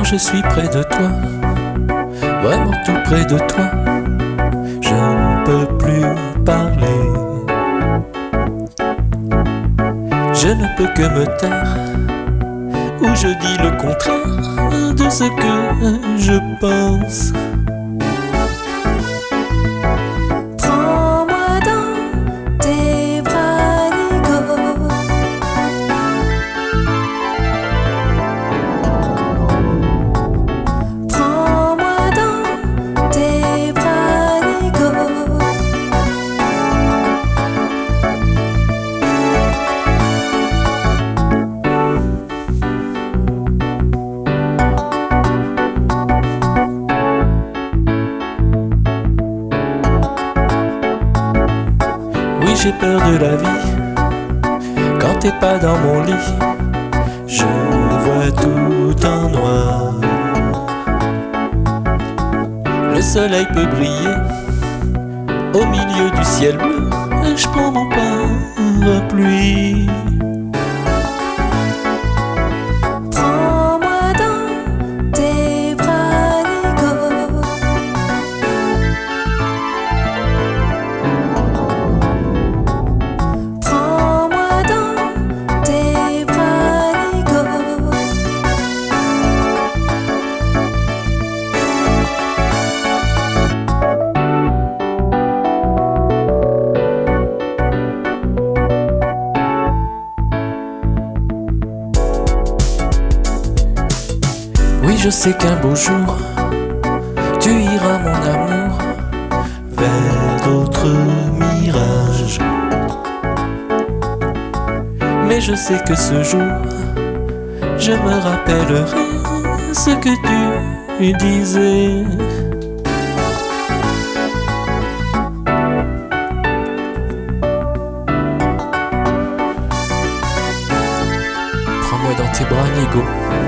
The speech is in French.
je suis près de toi, vraiment tout près de toi, je ne peux plus parler. Je ne peux que me taire, ou je dis le contraire de ce que je pense. Prends-moi dans tes bras, Nico. Prends-moi dans tes bras, Nico. Oui, j'ai peur de la vie, quand t'es pas dans mon lit, je vois tout en noir. Le soleil peut briller au milieu du ciel bleu, je prends mon parapluie. Prends-moi dans tes bras, Nico. Prends-moi dans tes bras, Nico. Oui, je sais qu'un beau jour, tu iras, mon amour, vers d'autres mirages. Mais je sais que ce jour, je me rappellerai ce que tu disais. Prends-moi dans tes bras, Nigo.